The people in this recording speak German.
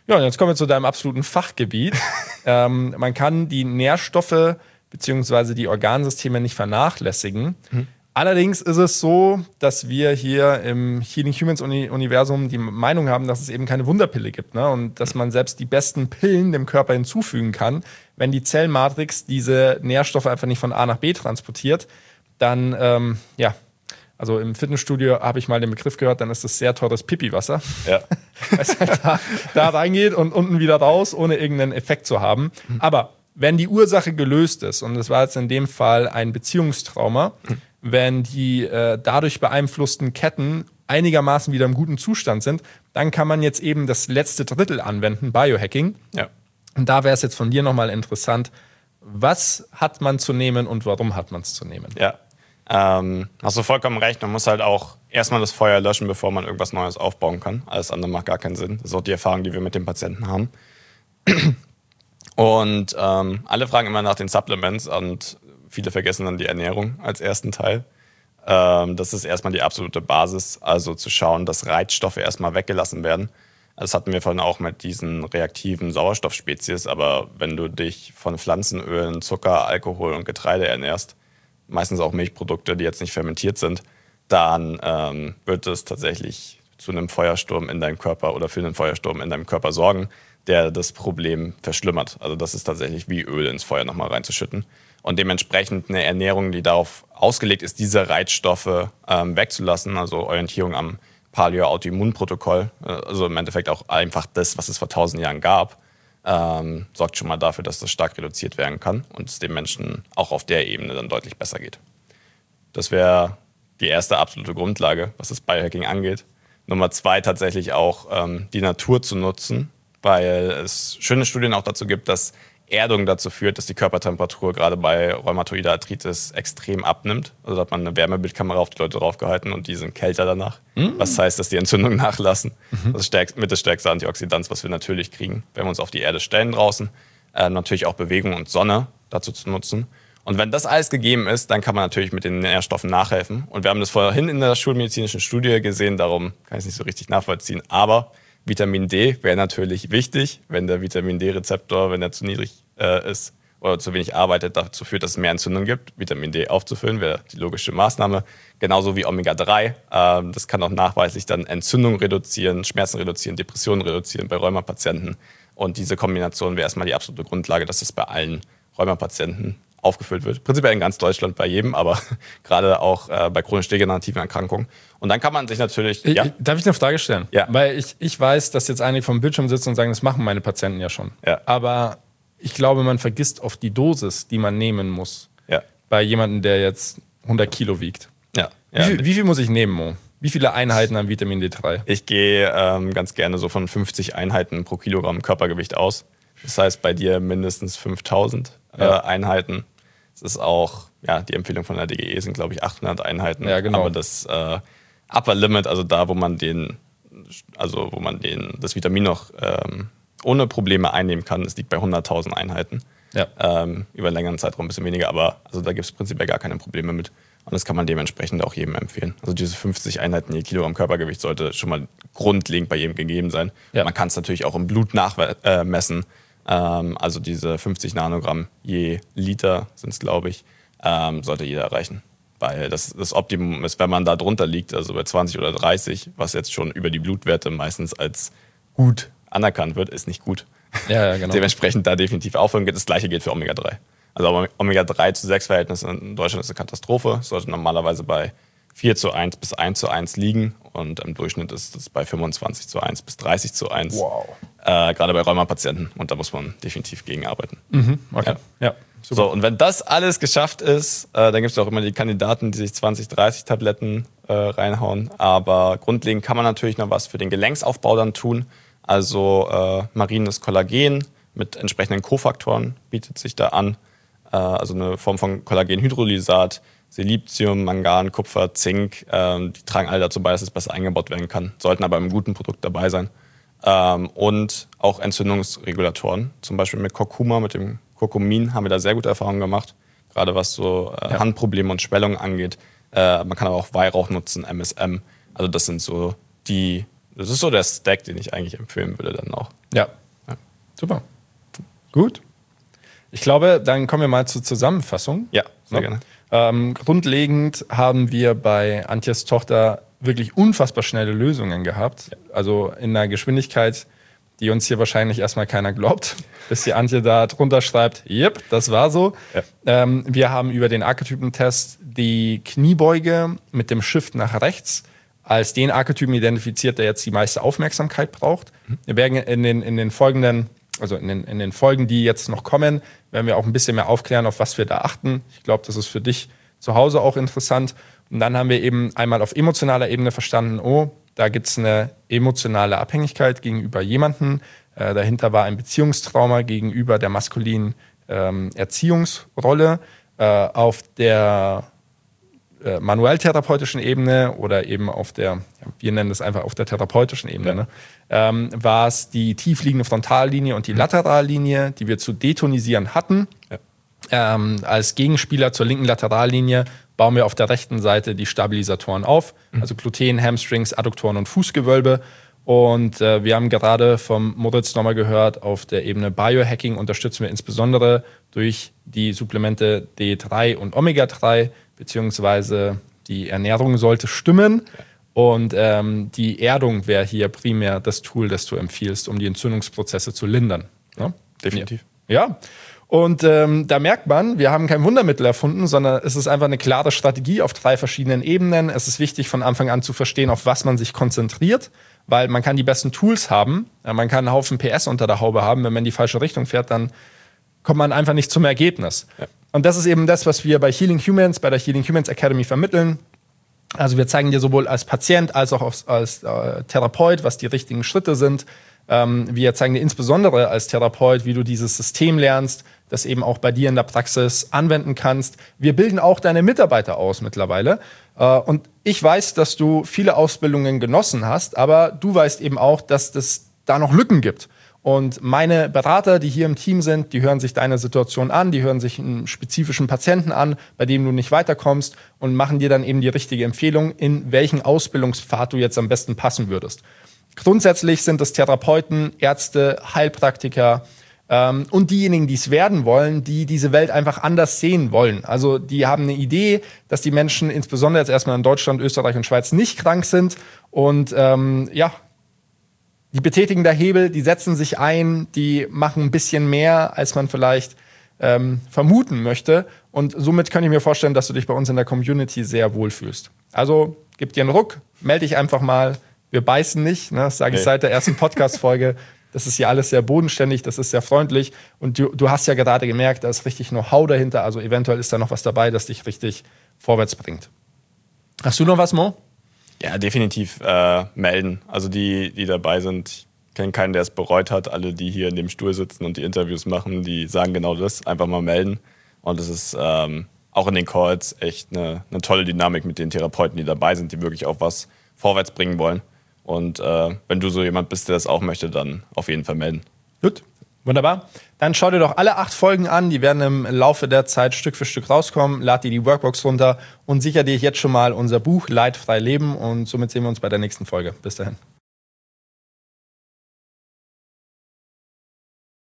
Ja, und jetzt kommen wir zu deinem absoluten Fachgebiet. Man kann die Nährstoffe bzw. die Organsysteme nicht vernachlässigen. Allerdings ist es so, dass wir hier im Healing Humans Universum die Meinung haben, dass es eben keine Wunderpille gibt, ne? Und dass man selbst die besten Pillen dem Körper hinzufügen kann. Wenn die Zellmatrix diese Nährstoffe einfach nicht von A nach B transportiert, dann, also im Fitnessstudio habe ich mal den Begriff gehört, dann ist das sehr teures Pipi-Wasser. Ja. Weil es halt da reingeht und unten wieder raus, ohne irgendeinen Effekt zu haben. Aber wenn die Ursache gelöst ist, und es war jetzt in dem Fall ein Beziehungstrauma, wenn die dadurch beeinflussten Ketten einigermaßen wieder im guten Zustand sind, dann kann man jetzt eben das letzte Drittel anwenden, Biohacking. Ja. Und da wäre es jetzt von dir nochmal interessant, was hat man zu nehmen und warum hat man es zu nehmen? Ja, hast du vollkommen recht. Man muss halt auch erstmal das Feuer löschen, bevor man irgendwas Neues aufbauen kann. Alles andere macht gar keinen Sinn. Das ist auch die Erfahrung, die wir mit den Patienten haben. Und alle fragen immer nach den Supplements und viele vergessen dann die Ernährung als ersten Teil. Das ist erstmal die absolute Basis, also zu schauen, dass Reizstoffe erstmal weggelassen werden. Das hatten wir vorhin auch mit diesen reaktiven Sauerstoffspezies, aber wenn du dich von Pflanzenölen, Zucker, Alkohol und Getreide ernährst, meistens auch Milchprodukte, die jetzt nicht fermentiert sind, dann wird es tatsächlich zu einem Feuersturm in deinem Körper oder für einen Feuersturm in deinem Körper sorgen, der das Problem verschlimmert. Also das ist tatsächlich wie Öl ins Feuer nochmal reinzuschütten. Und dementsprechend eine Ernährung, die darauf ausgelegt ist, diese Reizstoffe wegzulassen, also Orientierung am Paleo-Autoimmunprotokoll, also im Endeffekt auch einfach das, was es vor 1000 Jahren gab, sorgt schon mal dafür, dass das stark reduziert werden kann und es dem Menschen auch auf der Ebene dann deutlich besser geht. Das wäre die erste absolute Grundlage, was das Biohacking angeht. Nummer 2 tatsächlich auch die Natur zu nutzen, weil es schöne Studien auch dazu gibt, dass Erdung dazu führt, dass die Körpertemperatur gerade bei rheumatoider Arthritis extrem abnimmt. Also da hat man eine Wärmebildkamera auf die Leute draufgehalten und die sind kälter danach. Was heißt, dass die Entzündungen nachlassen. Das ist mit das stärkste Antioxidant, was wir natürlich kriegen, wenn wir uns auf die Erde stellen draußen. Natürlich auch Bewegung und Sonne dazu zu nutzen. Und wenn das alles gegeben ist, dann kann man natürlich mit den Nährstoffen nachhelfen. Und wir haben das vorhin in der schulmedizinischen Studie gesehen, darum kann ich es nicht so richtig nachvollziehen. Aber Vitamin D wäre natürlich wichtig, wenn der Vitamin D-Rezeptor, wenn er zu niedrig ist oder zu wenig arbeitet, dazu führt, dass es mehr Entzündung gibt. Vitamin D aufzufüllen wäre die logische Maßnahme. Genauso wie Omega-3. Das kann auch nachweislich dann Entzündung reduzieren, Schmerzen reduzieren, Depressionen reduzieren bei Rheumapatienten. Und diese Kombination wäre erstmal die absolute Grundlage, dass das bei allen Rheumapatienten aufgefüllt wird. Prinzipiell in ganz Deutschland bei jedem, aber gerade auch bei chronisch degenerativen Erkrankungen. Und dann kann man sich natürlich... Darf ich eine Frage stellen? Ja. Weil ich weiß, dass jetzt einige vom Bildschirm sitzen und sagen, das machen meine Patienten ja schon. Ja. Aber ich glaube, man vergisst oft die Dosis, die man nehmen muss. Ja. Bei jemandem, der jetzt 100 Kilo wiegt. Ja. Wie viel muss ich nehmen, Mo? Wie viele Einheiten an Vitamin D3? Ich gehe ganz gerne so von 50 Einheiten pro Kilogramm Körpergewicht aus. Das heißt, bei dir mindestens 5000 Einheiten. Das ist auch, die Empfehlung von der DGE sind, glaube ich, 800 Einheiten. Ja, genau. Aber das Upper Limit, also da, wo man das Vitamin noch ohne Probleme einnehmen kann, das liegt bei 100.000 Einheiten. Ja. Über einen längeren Zeitraum ein bisschen weniger, aber also da gibt es prinzipiell gar keine Probleme mit. Und das kann man dementsprechend auch jedem empfehlen. Also diese 50 Einheiten je Kilogramm Körpergewicht sollte schon mal grundlegend bei jedem gegeben sein. Ja. Man kann es natürlich auch im Blut nachmessen. Also diese 50 Nanogramm je Liter sind es, glaube ich, sollte jeder erreichen. Weil das Optimum ist, wenn man da drunter liegt, also bei 20 oder 30, was jetzt schon über die Blutwerte meistens als gut anerkannt wird, ist nicht gut. Ja, genau. Dementsprechend da definitiv aufhören geht. Das gleiche gilt für Omega-3. Also Omega-3:6-Verhältnis in Deutschland ist eine Katastrophe. Es sollte normalerweise bei 4:1 bis 1:1 liegen und im Durchschnitt ist es bei 25:1 bis 30:1. Wow. Gerade bei Rheumapatienten. Und da muss man definitiv gegen arbeiten. Okay. Ja. So, und wenn das alles geschafft ist, dann gibt es auch immer die Kandidaten, die sich 20, 30 Tabletten reinhauen. Aber grundlegend kann man natürlich noch was für den Gelenksaufbau dann tun. Also marines Kollagen mit entsprechenden Kofaktoren bietet sich da an. Also eine Form von Kollagenhydrolysat, Silizium, Mangan, Kupfer, Zink. Die tragen alle dazu bei, dass es besser eingebaut werden kann, sollten aber im guten Produkt dabei sein. Und auch Entzündungsregulatoren, zum Beispiel mit Kurkuma, mit dem Kurkumin haben wir da sehr gute Erfahrungen gemacht, gerade was so Handprobleme und Schwellungen angeht. Man kann aber auch Weihrauch nutzen, MSM. Also das sind so die Das ist so der Stack, den ich eigentlich empfehlen würde dann auch. Ja. Super. Gut. Ich glaube, dann kommen wir mal zur Zusammenfassung. Ja, sehr gerne. Grundlegend haben wir bei Antjes Tochter wirklich unfassbar schnelle Lösungen gehabt. Ja. Also in einer Geschwindigkeit, die uns hier wahrscheinlich erstmal keiner glaubt, bis die Antje da drunter schreibt, yep, das war so. Ja. Wir haben über den Archetypentest die Kniebeuge mit dem Shift nach rechts als den Archetypen identifiziert, der jetzt die meiste Aufmerksamkeit braucht. Wir werden in den folgenden, also in den Folgen, die jetzt noch kommen, werden wir auch ein bisschen mehr aufklären, auf was wir da achten. Ich glaube, das ist für dich zu Hause auch interessant. Und dann haben wir eben einmal auf emotionaler Ebene verstanden, da gibt es eine emotionale Abhängigkeit gegenüber jemandem. Dahinter war ein Beziehungstrauma gegenüber der maskulinen Erziehungsrolle. Auf der manuell-therapeutischen Ebene oder eben auf der, wir nennen es einfach auf der therapeutischen Ebene, war es die tiefliegende Frontallinie und die Laterallinie, die wir zu detonisieren hatten. Ja. Als Gegenspieler zur linken Laterallinie bauen wir auf der rechten Seite die Stabilisatoren auf, also Gluten, Hamstrings, Adduktoren und Fußgewölbe. Und wir haben gerade vom Moritz nochmal gehört, auf der Ebene Biohacking unterstützen wir insbesondere durch die Supplemente D3 und Omega-3, beziehungsweise die Ernährung sollte stimmen. Und die Erdung wäre hier primär das Tool, das du empfiehlst, um die Entzündungsprozesse zu lindern. Ja? Definitiv. Ja. Und da merkt man, wir haben kein Wundermittel erfunden, sondern es ist einfach eine klare Strategie auf 3 verschiedenen Ebenen. Es ist wichtig, von Anfang an zu verstehen, auf was man sich konzentriert, weil man kann die besten Tools haben, man kann einen Haufen PS unter der Haube haben. Wenn man in die falsche Richtung fährt, dann kommt man einfach nicht zum Ergebnis. Ja. Und das ist eben das, was wir bei Healing Humans, bei der Healing Humans Academy vermitteln. Also wir zeigen dir sowohl als Patient als auch als Therapeut, was die richtigen Schritte sind. Wir zeigen dir insbesondere als Therapeut, wie du dieses System lernst, das eben auch bei dir in der Praxis anwenden kannst. Wir bilden auch deine Mitarbeiter aus mittlerweile. Und ich weiß, dass du viele Ausbildungen genossen hast, aber du weißt eben auch, dass es da noch Lücken gibt. Und meine Berater, die hier im Team sind, die hören sich deine Situation an, die hören sich einen spezifischen Patienten an, bei dem du nicht weiterkommst und machen dir dann eben die richtige Empfehlung, in welchen Ausbildungspfad du jetzt am besten passen würdest. Grundsätzlich sind es Therapeuten, Ärzte, Heilpraktiker und diejenigen, die es werden wollen, die diese Welt einfach anders sehen wollen. Also die haben eine Idee, dass die Menschen insbesondere jetzt erstmal in Deutschland, Österreich und Schweiz nicht krank sind und die betätigen da Hebel, die setzen sich ein, die machen ein bisschen mehr, als man vielleicht vermuten möchte. Und somit kann ich mir vorstellen, dass du dich bei uns in der Community sehr wohlfühlst. Also gib dir einen Ruck, melde dich einfach mal. Wir beißen nicht, ne? Das sage ich seit der ersten Podcast-Folge. Das ist hier alles sehr bodenständig, das ist sehr freundlich. Und du hast ja gerade gemerkt, da ist richtig Know-how dahinter. Also eventuell ist da noch was dabei, das dich richtig vorwärts bringt. Hast du noch was, Mo? Ja, definitiv melden. Also die dabei sind, ich kenne keinen, der es bereut hat. Alle, die hier in dem Stuhl sitzen und die Interviews machen, die sagen genau das. Einfach mal melden. Und es ist auch in den Calls echt eine tolle Dynamik mit den Therapeuten, die dabei sind, die wirklich auch was vorwärts bringen wollen. Und wenn du so jemand bist, der das auch möchte, dann auf jeden Fall melden. Gut, wunderbar. Dann schau dir doch alle 8 Folgen an. Die werden im Laufe der Zeit Stück für Stück rauskommen. Lad dir die Workbox runter und sicher dir jetzt schon mal unser Buch Leidfrei Leben. Und somit sehen wir uns bei der nächsten Folge. Bis dahin.